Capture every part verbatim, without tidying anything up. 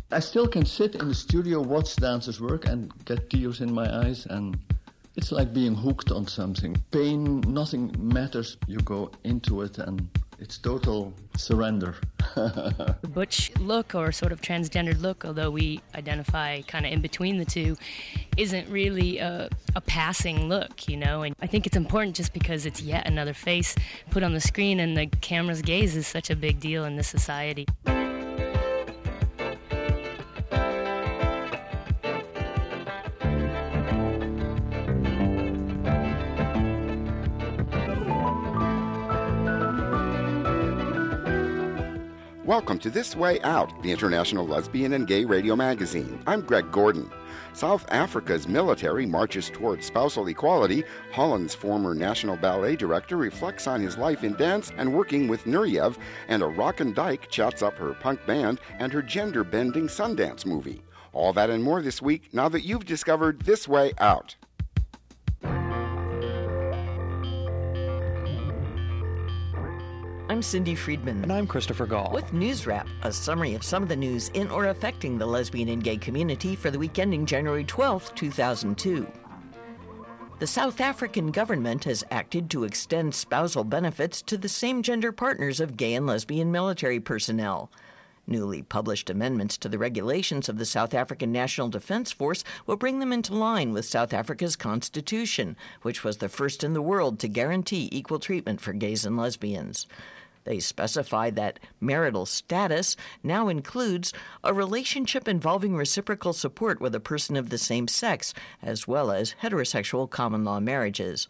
I still can sit in the studio, watch dancers work, and get tears in my eyes, and it's like being hooked on something. Pain, nothing matters. You go into it, and it's total surrender. The butch look, or sort of transgendered look, although we identify kind of in between the two, isn't really a, a passing look, you know? And I think it's important just because it's yet another face put on the screen, and the camera's gaze is such a big deal in this society. Welcome to This Way Out, the international lesbian and gay radio magazine. I'm Greg Gordon. South Africa's military marches towards spousal equality. Holland's former national ballet director reflects on his life in dance and working with Nureyev, and a rockin' dyke chats up her punk band and her gender-bending Sundance movie. All that and more this week, now that you've discovered This Way Out. I'm Cindy Friedman. And I'm Christopher Gall. With News Wrap, a summary of some of the news in or affecting the lesbian and gay community for the week ending January twelfth, two thousand two. The South African government has acted to extend spousal benefits to the same-gender partners of gay and lesbian military personnel. Newly published amendments to the regulations of the South African National Defence Force will bring them into line with South Africa's constitution, which was the first in the world to guarantee equal treatment for gays and lesbians. They specify that marital status now includes a relationship involving reciprocal support with a person of the same sex, as well as heterosexual common-law marriages.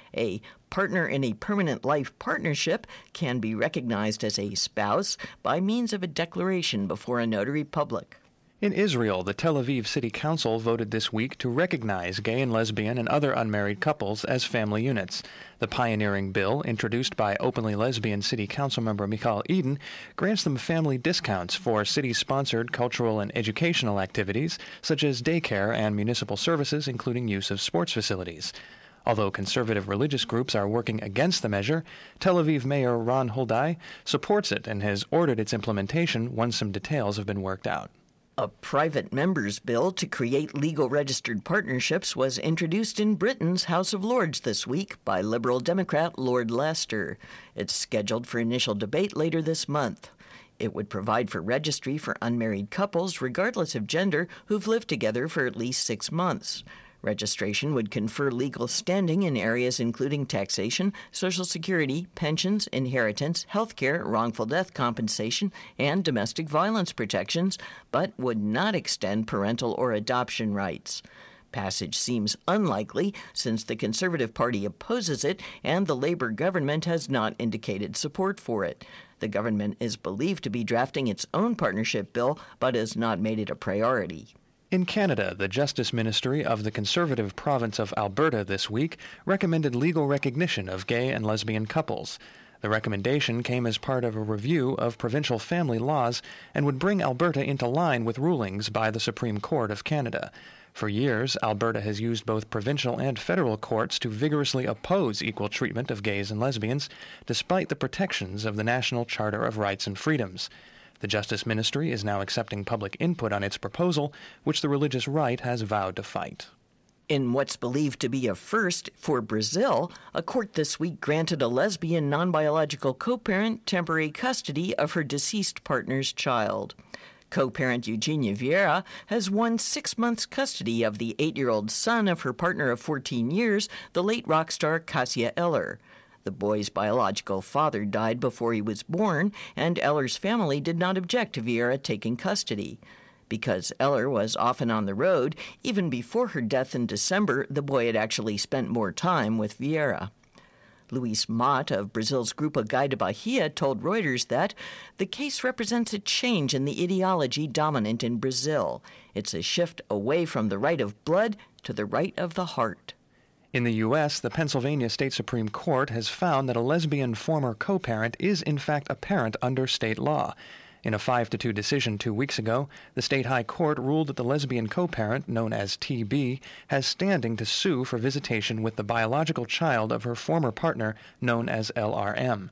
A partner in a permanent life partnership can be recognized as a spouse by means of a declaration before a notary public. In Israel, the Tel Aviv City Council voted this week to recognize gay and lesbian and other unmarried couples as family units. The pioneering bill, introduced by openly lesbian City Council member Michal Eden, grants them family discounts for city-sponsored cultural and educational activities, such as daycare and municipal services, including use of sports facilities. Although conservative religious groups are working against the measure, Tel Aviv Mayor Ron Huldai supports it and has ordered its implementation once some details have been worked out. A private member's bill to create legal registered partnerships was introduced in Britain's House of Lords this week by Liberal Democrat Lord Leicester. It's scheduled for initial debate later this month. It would provide for registry for unmarried couples, regardless of gender, who've lived together for at least six months. Registration would confer legal standing in areas including taxation, Social Security, pensions, inheritance, health care, wrongful death compensation, and domestic violence protections, but would not extend parental or adoption rights. Passage seems unlikely since the Conservative Party opposes it and the Labour government has not indicated support for it. The government is believed to be drafting its own partnership bill, but has not made it a priority. In Canada, the Justice Ministry of the Conservative province of Alberta this week recommended legal recognition of gay and lesbian couples. The recommendation came as part of a review of provincial family laws and would bring Alberta into line with rulings by the Supreme Court of Canada. For years, Alberta has used both provincial and federal courts to vigorously oppose equal treatment of gays and lesbians, despite the protections of the National Charter of Rights and Freedoms. The Justice Ministry is now accepting public input on its proposal, which the religious right has vowed to fight. In what's believed to be a first for Brazil, a court this week granted a lesbian non-biological co-parent temporary custody of her deceased partner's child. Co-parent Eugenia Vieira has won six months custody of the eight-year-old son of her partner of fourteen years, the late rock star Cássia Eller. The boy's biological father died before he was born, and Eller's family did not object to Vieira taking custody. Because Eller was often on the road, even before her death in December, the boy had actually spent more time with Vieira. Luis Mott of Brazil's Grupo Gai de Bahia told Reuters that the case represents a change in the ideology dominant in Brazil. It's a shift away from the right of blood to the right of the heart. In the U S, the Pennsylvania State Supreme Court has found that a lesbian former co-parent is in fact a parent under state law. In a five to two decision two weeks ago, the state high court ruled that the lesbian co-parent, known as T B, has standing to sue for visitation with the biological child of her former partner, known as L R M.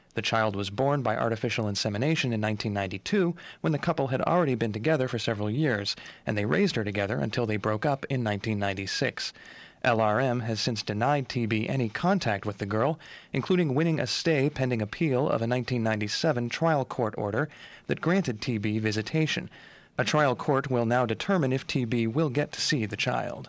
The child was born by artificial insemination in nineteen ninety-two, when the couple had already been together for several years, and they raised her together until they broke up in nineteen ninety-six. L R M has since denied T B any contact with the girl, including winning a stay pending appeal of a nineteen ninety-seven trial court order that granted T B visitation. A trial court will now determine if T B will get to see the child.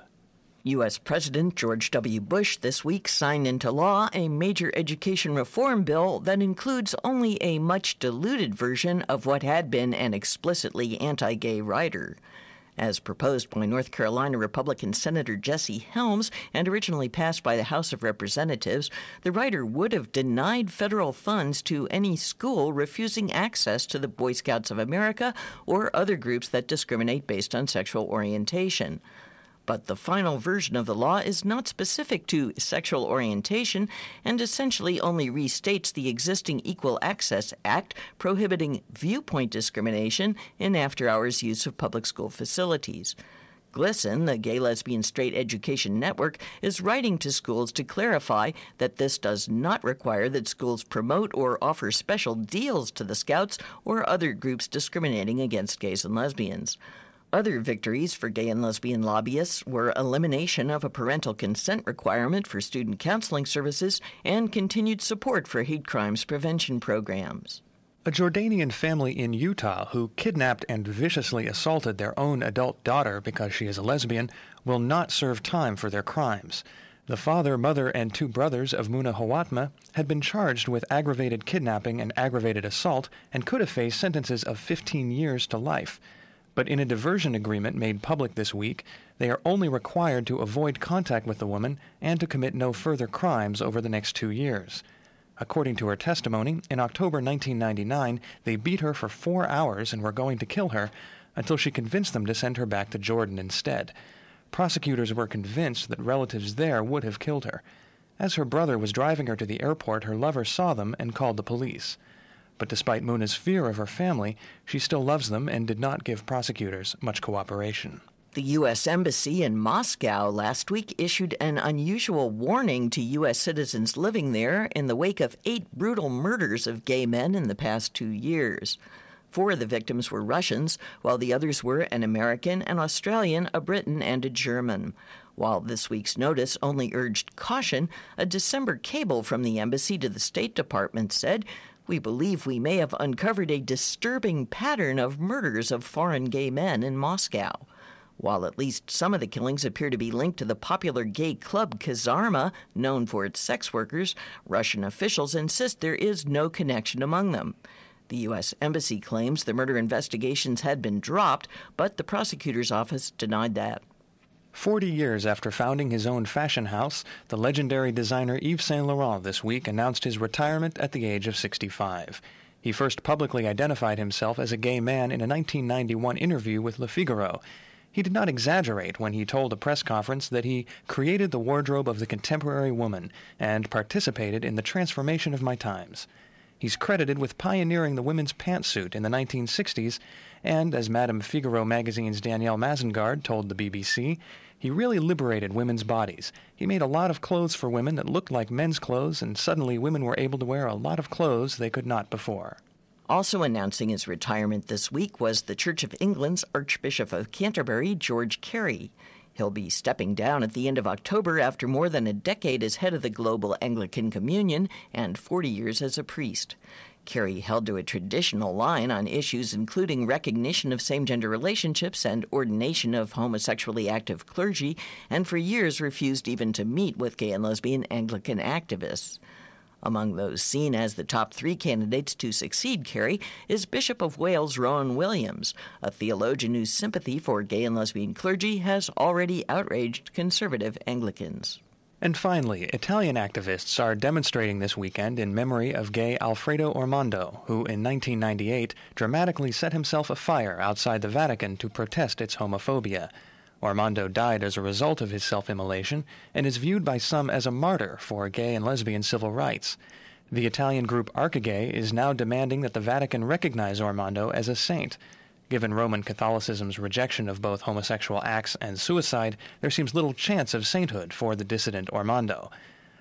U S. President George W. Bush this week signed into law a major education reform bill that includes only a much diluted version of what had been an explicitly anti-gay rider. As proposed by North Carolina Republican Senator Jesse Helms and originally passed by the House of Representatives, the rider would have denied federal funds to any school refusing access to the Boy Scouts of America or other groups that discriminate based on sexual orientation. But the final version of the law is not specific to sexual orientation and essentially only restates the existing Equal Access Act prohibiting viewpoint discrimination in after-hours use of public school facilities. GLSEN, the Gay, Lesbian, Straight Education Network, is writing to schools to clarify that this does not require that schools promote or offer special deals to the Scouts or other groups discriminating against gays and lesbians. Other victories for gay and lesbian lobbyists were elimination of a parental consent requirement for student counseling services and continued support for hate crimes prevention programs. A Jordanian family in Utah who kidnapped and viciously assaulted their own adult daughter because she is a lesbian will not serve time for their crimes. The father, mother, and two brothers of Muna Hawatma had been charged with aggravated kidnapping and aggravated assault and could have faced sentences of fifteen years to life. But in a diversion agreement made public this week, they are only required to avoid contact with the woman and to commit no further crimes over the next two years. According to her testimony, in October nineteen ninety-nine, they beat her for four hours and were going to kill her until she convinced them to send her back to Jordan instead. Prosecutors were convinced that relatives there would have killed her. As her brother was driving her to the airport, her lover saw them and called the police. But despite Muna's fear of her family, she still loves them and did not give prosecutors much cooperation. The U S. Embassy in Moscow last week issued an unusual warning to U S citizens living there in the wake of eight brutal murders of gay men in the past two years. Four of the victims were Russians, while the others were an American, an Australian, a Briton, and a German. While this week's notice only urged caution, a December cable from the embassy to the State Department said, "We believe we may have uncovered a disturbing pattern of murders of foreign gay men in Moscow." While at least some of the killings appear to be linked to the popular gay club Kazarma, known for its sex workers, Russian officials insist there is no connection among them. The U S. Embassy claims the murder investigations had been dropped, but the prosecutor's office denied that. Forty years after founding his own fashion house, the legendary designer Yves Saint Laurent this week announced his retirement at the age of sixty-five. He first publicly identified himself as a gay man in a nineteen ninety-one interview with Le Figaro. He did not exaggerate when he told a press conference that he created the wardrobe of the contemporary woman and participated in the transformation of my times. He's credited with pioneering the women's pantsuit in the nineteen sixties, and, as Madame Figaro magazine's Danielle Mazengard told the B B C, he really liberated women's bodies. He made a lot of clothes for women that looked like men's clothes, and suddenly women were able to wear a lot of clothes they could not before. Also announcing his retirement this week was the Church of England's Archbishop of Canterbury, George Carey. He'll be stepping down at the end of October after more than a decade as head of the Global Anglican Communion and forty years as a priest. Carey held to a traditional line on issues including recognition of same-gender relationships and ordination of homosexually active clergy, and for years refused even to meet with gay and lesbian Anglican activists. Among those seen as the top three candidates to succeed Carey is Bishop of Wales Rowan Williams, a theologian whose sympathy for gay and lesbian clergy has already outraged conservative Anglicans. And finally, Italian activists are demonstrating this weekend in memory of gay Alfredo Ormondo, who in nineteen ninety-eight dramatically set himself afire outside the Vatican to protest its homophobia. Ormondo died as a result of his self-immolation and is viewed by some as a martyr for gay and lesbian civil rights. The Italian group Archigay is now demanding that the Vatican recognize Ormondo as a saint. Given Roman Catholicism's rejection of both homosexual acts and suicide, there seems little chance of sainthood for the dissident Ormondo.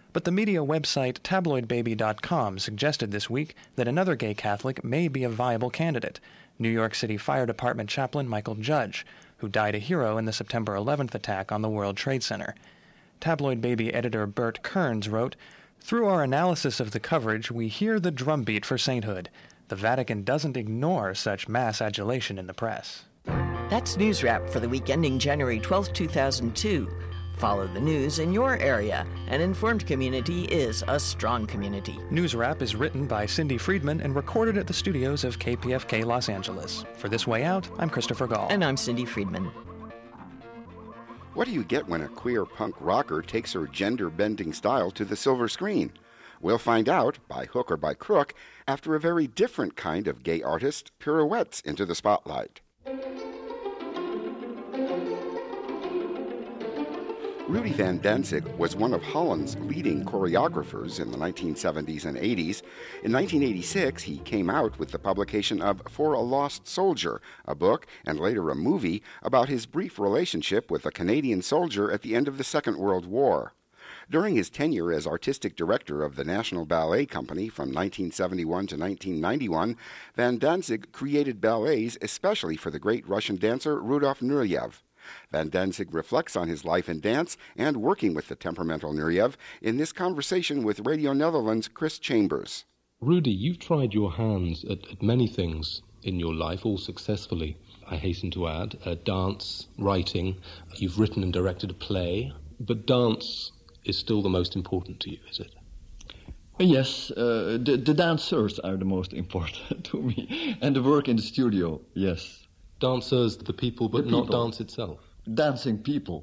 But the media website tabloid baby dot com suggested this week that another gay Catholic may be a viable candidate, New York City Fire Department chaplain Michael Judge, who died a hero in the September eleventh attack on the World Trade Center. Tabloid Baby editor Bert Kearns wrote, "Through our analysis of the coverage, we hear the drumbeat for sainthood. The Vatican doesn't ignore such mass adulation in the press." That's News Wrap for the week ending January twelfth, two thousand two. Follow the news in your area. An informed community is a strong community. News Wrap is written by Cindy Friedman and recorded at the studios of K P F K Los Angeles. For This Way Out, I'm Christopher Gall. And I'm Cindy Friedman. What do you get when a queer punk rocker takes her gender-bending style to the silver screen? We'll find out, by hook or by crook, after a very different kind of gay artist pirouettes into the spotlight. Rudy Van Danzig was one of Holland's leading choreographers in the nineteen seventies and eighties. In nineteen eighty-six, he came out with the publication of For a Lost Soldier, a book and later a movie about his brief relationship with a Canadian soldier at the end of the Second World War. During his tenure as artistic director of the National Ballet Company from nineteen seventy-one to nineteen ninety-one, Van Danzig created ballets especially for the great Russian dancer Rudolf Nureyev. Van Danzig reflects on his life in dance and working with the temperamental Nureyev in this conversation with Radio Netherlands' Chris Chambers. Rudy, you've tried your hands at, at many things in your life, all successfully, I hasten to add. Uh, dance, writing, you've written and directed a play, but dance is still the most important to you, is it? Yes, uh, the, the dancers are the most important to me, and the work in the studio, yes. Dancers, the people, but the people. Not dance itself. Dancing people.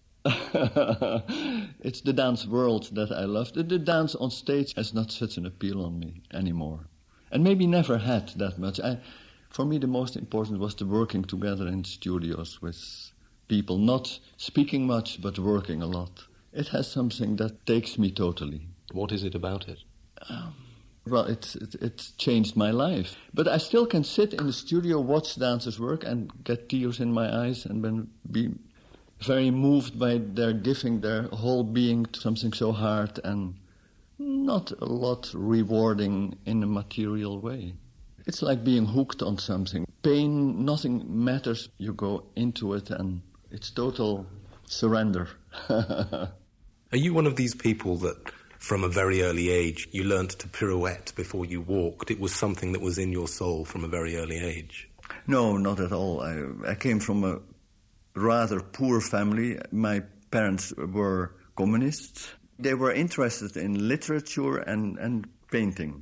It's the dance world that I love. The, the dance on stage has not such an appeal on me anymore. And maybe never had that much. I, for me, the most important was the working together in studios with people, not speaking much, but working a lot. It has something that takes me totally. What is it about it? Um, Well, it's it, it's changed my life. But I still can sit in the studio, watch dancers work, and get tears in my eyes, and then be very moved by their giving their whole being to something so hard and not a lot rewarding in a material way. It's like being hooked on something. Pain, nothing matters. You go into it, and it's total surrender. Are you one of these people that, from a very early age, you learned to pirouette before you walked? It was something that was in your soul from a very early age? No, not at all. I, I came from a rather poor family. My parents were communists. They were interested in literature and, and painting.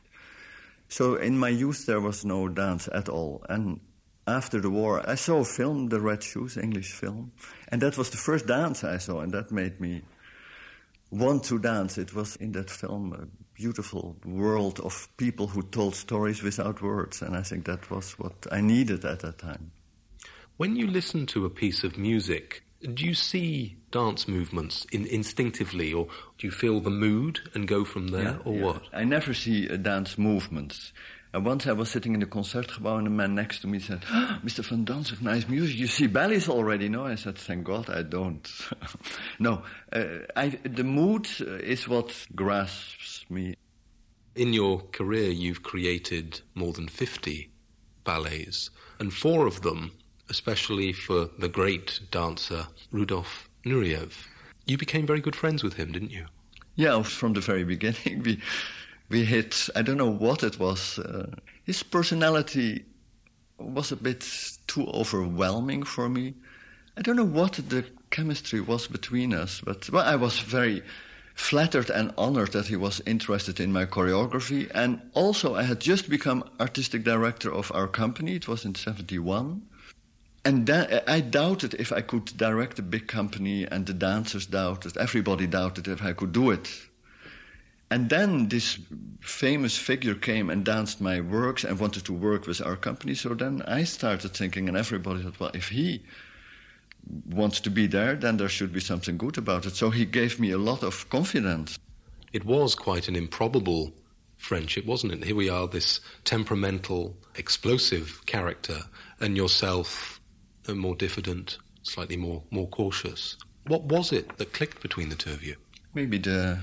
So in my youth there was no dance at all. And after the war I saw a film, The Red Shoes, English film. And that was the first dance I saw, and that made me want to dance. It was in that film a beautiful world of people who told stories without words, and I think that was what I needed at that time. When you listen to a piece of music, do you see dance movements in, instinctively, or do you feel the mood and go from there, yeah, or yeah. what? I never see uh, dance movements. And once I was sitting in the Concertgebouw, and the man next to me said, oh, Mister Van Danzig, nice music. You see ballets already, no? I said, thank God I don't. no, uh, I, the mood is what grasps me. In your career, you've created more than fifty ballets, and four of them, especially for the great dancer Rudolf Nureyev. You became very good friends with him, didn't you? Yeah, from the very beginning. We... We hit, I don't know what it was. Uh, his personality was a bit too overwhelming for me. I don't know what the chemistry was between us, but well, I was very flattered and honored that he was interested in my choreography. And also I had just become artistic director of our company. It was in seventy-one. And that, I doubted if I could direct a big company, and the dancers doubted, everybody doubted if I could do it. And then this famous figure came and danced my works and wanted to work with our company. So then I started thinking, and everybody thought, well, if he wants to be there, then there should be something good about it. So he gave me a lot of confidence. It was quite an improbable friendship, wasn't it? Here we are, this temperamental, explosive character, and yourself a more diffident, slightly more, more cautious. What was it that clicked between the two of you? Maybe the...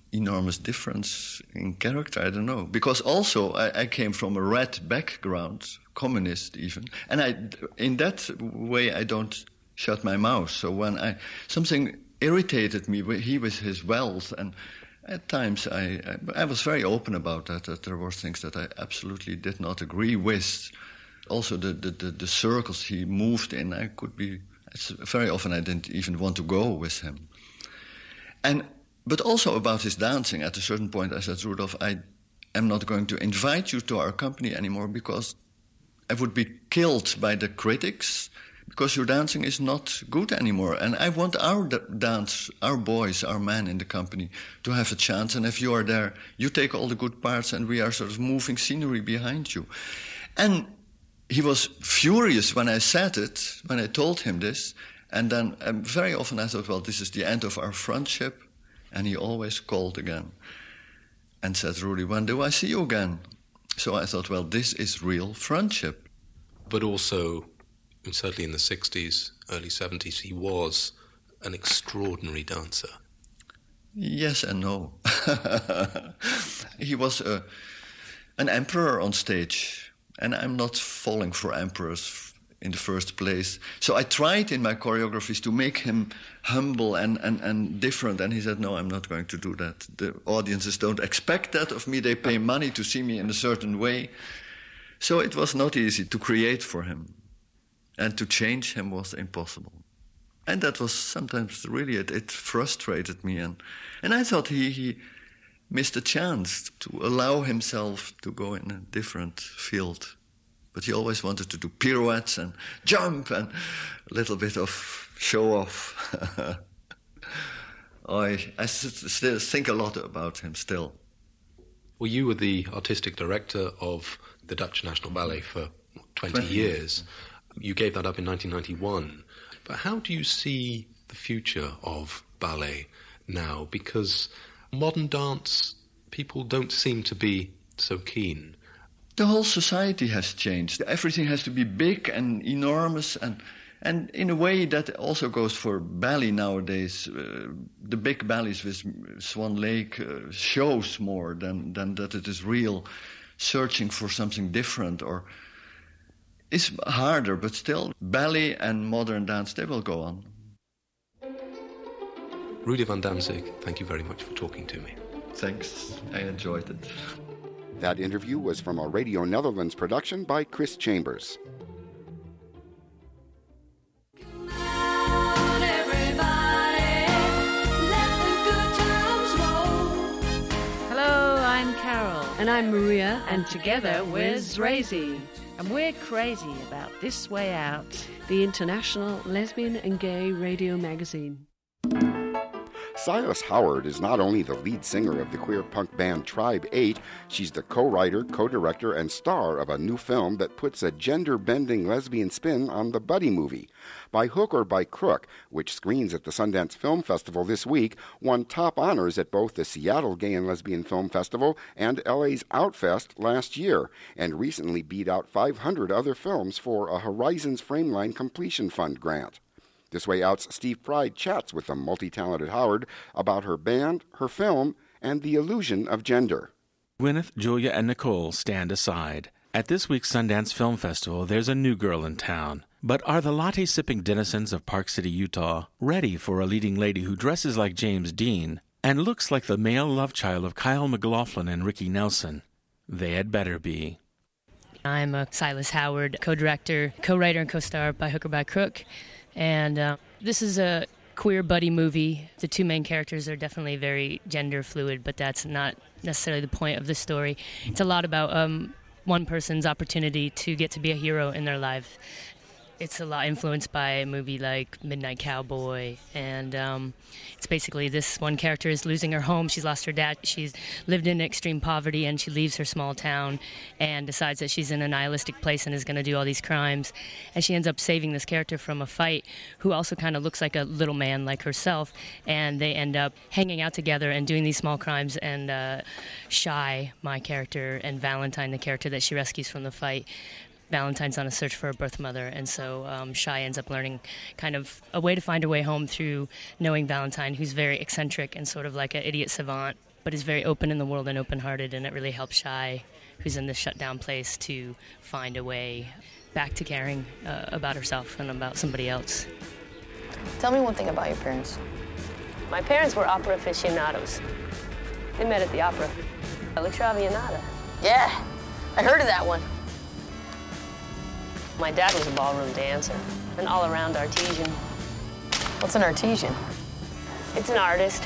enormous difference in character, I don't know. Because also I, I came from a red background, communist even, and I, in that way I don't shut my mouth. So when I something irritated me, he with his wealth, and at times I, I, I was very open about that, that there were things that I absolutely did not agree with. Also the, the, the, the circles he moved in, I could be, it's very often I didn't even want to go with him. And But also about his dancing, at a certain point I said, Rudolph, I am not going to invite you to our company anymore because I would be killed by the critics because your dancing is not good anymore. And I want our d- dance, our boys, our men in the company to have a chance. And if you are there, you take all the good parts and we are sort of moving scenery behind you. And he was furious when I said it, when I told him this. And then um, very often I thought, well, this is the end of our friendship. And he always called again and said, Rudy, when do I see you again? So I thought, well, this is real friendship. But also, and certainly in the sixties, early seventies, he was an extraordinary dancer. Yes and no. He was a, an emperor on stage, and I'm not falling for emperors in the first place. So I tried in my choreographies to make him humble and, and, and different, and he said, no, I'm not going to do that. The audiences don't expect that of me. They pay money to see me in a certain way. So it was not easy to create for him. And to change him was impossible. And that was sometimes really, it, it frustrated me. And, and I thought he, he missed a chance to allow himself to go in a different field. But he always wanted to do pirouettes and jump and a little bit of show off. I, I still think a lot about him still. Well, you were the artistic director of the Dutch National Ballet for twenty, twenty years. You gave that up in nineteen ninety-one. But how do you see the future of ballet now? Because modern dance, people don't seem to be so keen. The whole society has changed. Everything has to be big and enormous, and and in a way that also goes for ballet nowadays. Uh, the big ballets with Swan Lake uh, shows more than, than that it is real, searching for something different, or it's harder, but still ballet and modern dance, they will go on. Rudy van Danzig, thank you very much for talking to me. Thanks, I enjoyed it. That interview was from a Radio Netherlands production by Chris Chambers. Come on, everybody, let the good times roll. Hello, I'm Carol. And I'm Maria. And together we're Zrazy. And we're crazy about This Way Out, the international lesbian and gay radio magazine. Silas Howard is not only the lead singer of the queer punk band Tribe eight, she's the co-writer, co-director, and star of a new film that puts a gender-bending lesbian spin on the buddy movie. By Hook or by Crook, which screens at the Sundance Film Festival this week, won top honors at both the Seattle Gay and Lesbian Film Festival and L A's Outfest last year, and recently beat out five hundred other films for a Horizons Frameline Completion Fund grant. This Way Out's Steve Pride chats with the multi-talented Howard about her band, her film, and the illusion of gender. Gwyneth, Julia, and Nicole stand aside. At this week's Sundance Film Festival, there's a new girl in town. But are the latte-sipping denizens of Park City, Utah, ready for a leading lady who dresses like James Dean and looks like the male love child of Kyle MacLachlan and Ricky Nelson? They had better be. I'm a Silas Howard, co-director, co-writer, and co-star by Hook or by Crook. And uh, this is a queer buddy movie. The two main characters are definitely very gender fluid, but that's not necessarily the point of the story. It's a lot about um, one person's opportunity to get to be a hero in their life. It's a lot influenced by a movie like Midnight Cowboy, and um, it's basically this one character is losing her home. She's lost her dad. She's lived in extreme poverty, and she leaves her small town and decides that she's in a nihilistic place and is going to do all these crimes. And she ends up saving this character from a fight who also kind of looks like a little man like herself, and they end up hanging out together and doing these small crimes. And uh, Shy, my character, and Valentine, the character that she rescues from the fight, Valentine's on a search for her birth mother, and so um, Shy ends up learning kind of a way to find her way home through knowing Valentine, who's very eccentric and sort of like an idiot savant, but is very open in the world and open-hearted, and it really helps Shai, who's in this shut-down place, to find a way back to caring uh, about herself and about somebody else. Tell me one thing about your parents. My parents were opera aficionados. They met at the opera. La Traviata. Yeah, I heard of that one. My dad was a ballroom dancer, an all-around artesian. What's an artesian? It's an artist,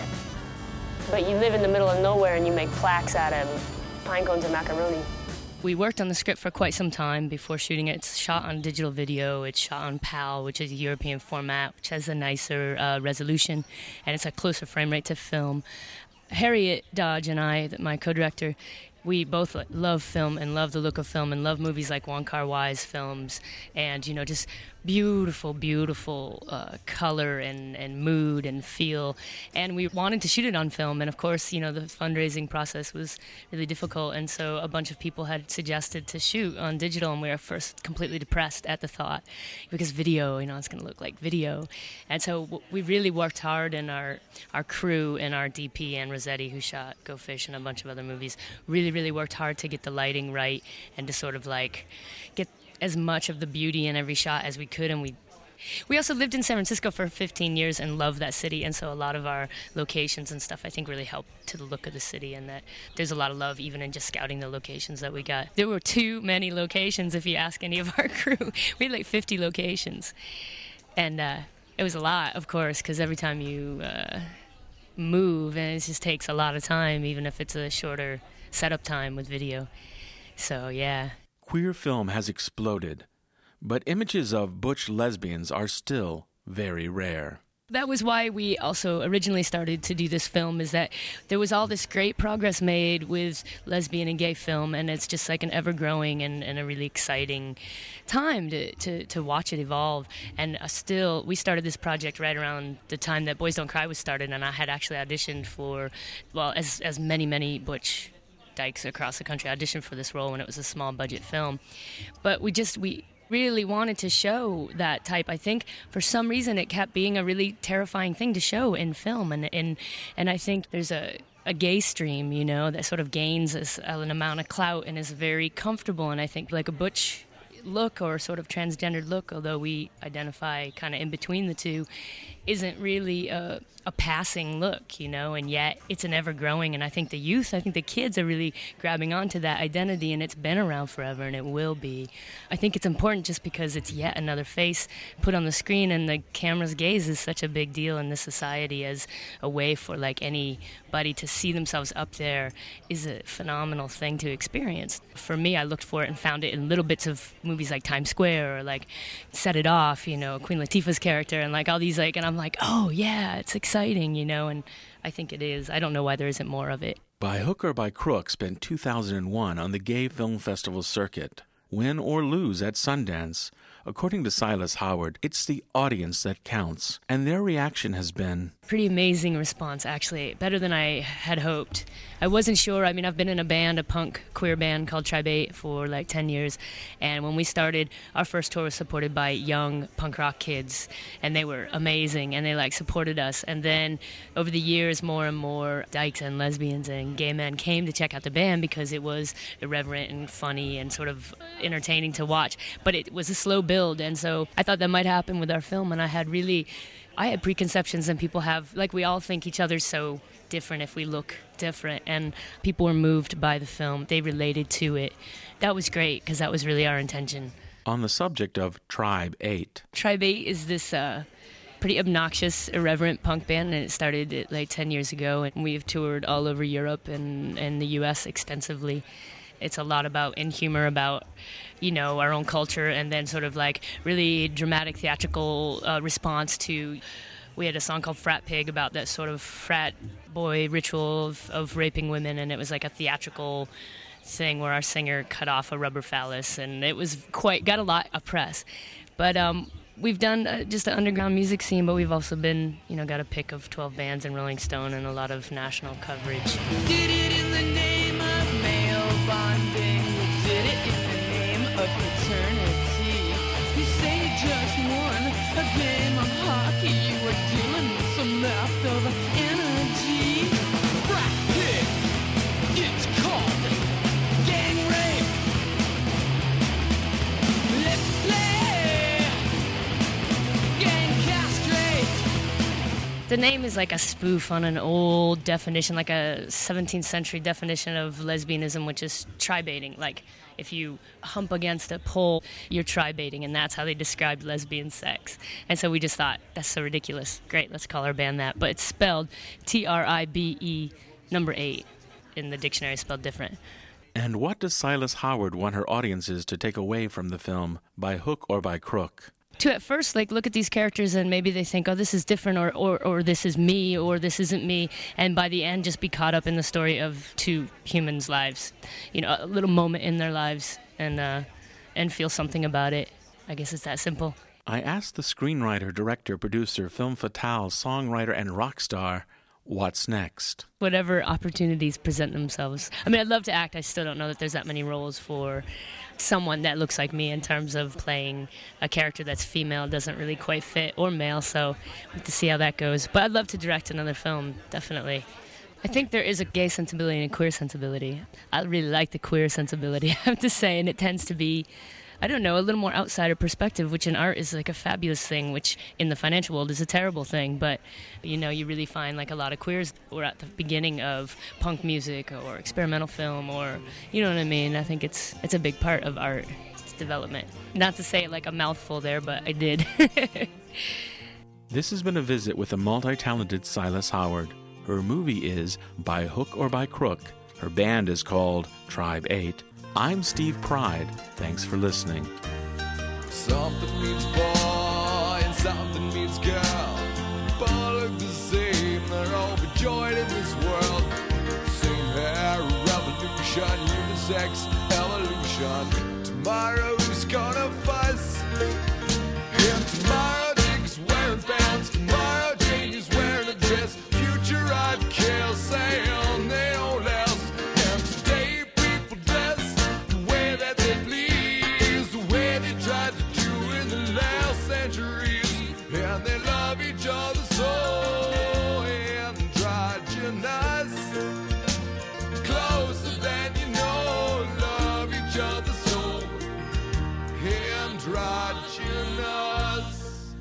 but you live in the middle of nowhere and you make plaques out of pine cones and macaroni. We worked on the script for quite some time before shooting it. It's shot on digital video. It's shot on PAL, which is a European format, which has a nicer uh, resolution, and it's a closer frame rate to film. Harriet Dodge and I, my co-director, we both love film and love the look of film and love movies like Wong Kar-wai's films, and, you know, just beautiful, beautiful uh, color and, and mood and feel. And we wanted to shoot it on film, and of course, you know, the fundraising process was really difficult, and so a bunch of people had suggested to shoot on digital, and we were first completely depressed at the thought, because video, you know, it's going to look like video. And so w- we really worked hard, and our, our crew and our D P, Ann Rossetti, who shot Go Fish and a bunch of other movies, really, really worked hard to get the lighting right and to sort of like get as much of the beauty in every shot as we could. And we we also lived in San Francisco for fifteen years and loved that city, and so a lot of our locations and stuff I think really helped to the look of the city, and that there's a lot of love even in just scouting the locations that we got. There were too many locations if you ask any of our crew. We had like fifty locations, and uh, it was a lot, of course, because every time you uh, move, and it just takes a lot of time, even if it's a shorter setup time with video. So yeah. Queer film has exploded, but images of butch lesbians are still very rare. That was why we also originally started to do this film, is that there was all this great progress made with lesbian and gay film, and it's just like an ever-growing and, and a really exciting time to, to, to watch it evolve. And uh, still, we started this project right around the time that Boys Don't Cry was started, and I had actually auditioned for, well, as, as many, many butch dykes across the country auditioned for this role when it was a small budget film. But we just, we really wanted to show that type. I think for some reason it kept being a really terrifying thing to show in film, and and, and I think there's a, a gay stream, you know, that sort of gains this, an amount of clout and is very comfortable, and I think like a butch look or sort of transgendered look, although we identify kind of in between the two, isn't really a, a passing look, you know, and yet it's an ever-growing, and I think the youth, I think the kids are really grabbing onto that identity, and it's been around forever, and it will be. I think it's important just because it's yet another face put on the screen, and the camera's gaze is such a big deal in this society as a way for, like, anybody to see themselves up there is a phenomenal thing to experience. For me, I looked for it and found it in little bits of movies like Times Square or, like, Set It Off, you know, Queen Latifah's character, and, like, all these, like, and I'm like, oh, yeah, it's exciting, you know, and I think it is. I don't know why there isn't more of it. By hook or by crook spent two thousand one on the Gay Film Festival circuit. Win or lose at Sundance, according to Silas Howard, it's the audience that counts, and their reaction has been pretty amazing response, actually. Better than I had hoped. I wasn't sure. I mean, I've been in a band, a punk queer band called Tribe eight for like ten years, and when we started, our first tour was supported by young punk rock kids, and they were amazing, and they like supported us. And then over the years, more and more dykes and lesbians and gay men came to check out the band because it was irreverent and funny and sort of entertaining to watch, but it was a slow build, and so I thought that might happen with our film, and I had really I had preconceptions, and people have, like, we all think each other's so different if we look different, and people were moved by the film. They related to it. That was great, because that was really our intention. On the subject of Tribe eight. Tribe eight is this uh, pretty obnoxious, irreverent punk band, and it started like ten years ago, and we've toured all over Europe and, and the U S extensively. It's a lot about, in humor, about, you know, our own culture, and then sort of like really dramatic theatrical uh, response to, we had a song called Frat Pig about that sort of frat boy ritual of, of raping women, and it was like a theatrical thing where our singer cut off a rubber phallus, and it was quite, got a lot of press. But um, we've done uh, just an underground music scene, but we've also been, you know, got a pick of twelve bands in Rolling Stone and a lot of national coverage. Did it in the name of male bonding. We did it in the name of fraternity. You say you just won a game of hockey. You were dealing with some leftover energy. right here. It's called gang rape. Let's play gang castrate. The name is like a spoof on an old definition, like a seventeenth century definition of lesbianism, which is tri-baiting. Like, if you hump against a pole, you're tri-baiting, and that's how they described lesbian sex. And so we just thought, that's so ridiculous. Great, let's call our band that. But it's spelled T R I B E number eight. In the dictionary, spelled different. And what does Silas Howard want her audiences to take away from the film, by hook or by crook? To at first, like, look at these characters and maybe they think, oh, this is different, or, or, or this is me, or this isn't me. And by the end, just be caught up in the story of two humans' lives. You know, a little moment in their lives and uh, and feel something about it. I guess it's that simple. I asked the screenwriter, director, producer, film fatale, songwriter, and rock star, what's next? Whatever opportunities present themselves. I mean, I'd love to act. I still don't know that there's that many roles for someone that looks like me in terms of playing a character that's female, doesn't really quite fit, or male, so we'll have to see how that goes. But I'd love to direct another film, definitely. I think there is a gay sensibility and a queer sensibility. I really like the queer sensibility, I have to say, and it tends to be, I don't know, a little more outsider perspective, which in art is like a fabulous thing, which in the financial world is a terrible thing. But, you know, you really find like a lot of queers were at the beginning of punk music or experimental film, or, you know what I mean? I think it's it's a big part of art, its development. Not to say it like a mouthful there, but I did. This has been a visit with the multi-talented Silas Howard. Her movie is By Hook or By Crook. Her band is called Tribe eight. I'm Steve Pride. Thanks for listening. Something means boy and something means girl. Both look the same, they're overjoyed in this world. Same hair, revolution, unisex, evolution. Tomorrow's gonna fuss. If tomorrow Dick's wearing pants, tomorrow Jane is wearing a dress. Future I'd kill, saying they don't last. And today people dress the way that they please, the way they tried to do in the last centuries. And they love each other so androgynous, closer than you know. Love each other so androgynous.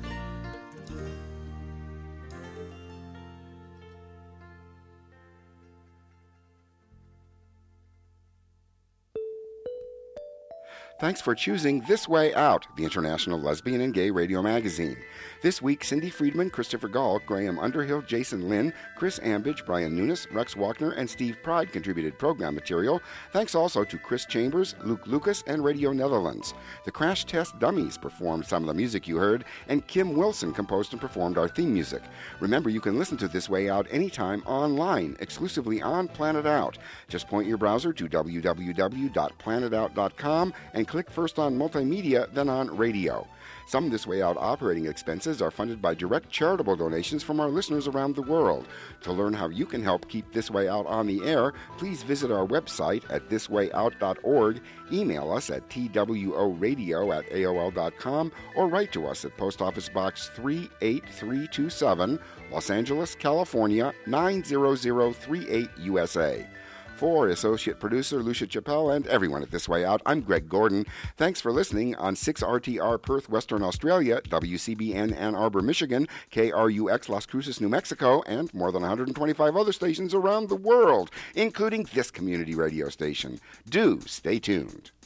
Thanks for choosing This Way Out, the International Lesbian and Gay Radio Magazine. This week, Cindy Friedman, Christopher Gall, Graham Underhill, Jason Lynn, Chris Ambidge, Brian Nunes, Rex Walkner, and Steve Pride contributed program material. Thanks also to Chris Chambers, Luke Lucas, and Radio Netherlands. The Crash Test Dummies performed some of the music you heard, and Kim Wilson composed and performed our theme music. Remember, you can listen to This Way Out anytime online, exclusively on Planet Out. Just point your browser to w w w dot planet out dot com and click first on Multimedia, then on Radio. Some This Way Out operating expenses are funded by direct charitable donations from our listeners around the world. To learn how you can help keep This Way Out on the air, please visit our website at this way out dot org, email us at t w o radio at a o l dot com, or write to us at Post Office Box three eight three two seven, Los Angeles, California, nine zero zero three eight, U S A. For Associate Producer Lucia Chappelle and everyone at This Way Out, I'm Greg Gordon. Thanks for listening on six R T R Perth, Western Australia, W C B N Ann Arbor, Michigan, K R U X Las Cruces, New Mexico, and more than one hundred twenty-five other stations around the world, including this community radio station. Do stay tuned.